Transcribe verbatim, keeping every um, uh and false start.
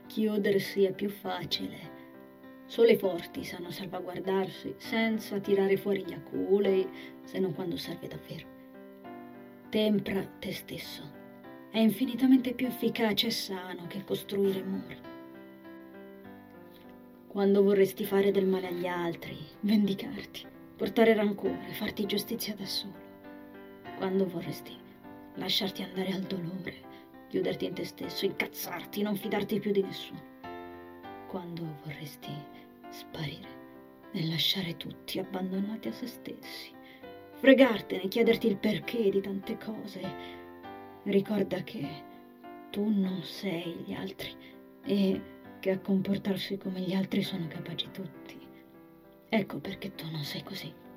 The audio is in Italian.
chiudersi è più facile. Solo i forti sanno salvaguardarsi senza tirare fuori gli aculei, se non quando serve davvero. Tempra te stesso. È infinitamente più efficace e sano che costruire mura. Quando vorresti fare del male agli altri, vendicarti, portare rancore, farti giustizia da solo. Quando vorresti lasciarti andare al dolore, chiuderti in te stesso, incazzarti, non fidarti più di nessuno. Quando vorresti sparire e lasciare tutti abbandonati a se stessi, fregartene, chiederti il perché di tante cose. Ricorda che tu non sei gli altri e che a comportarsi come gli altri sono capaci tutti. Ecco perché tu non sei così.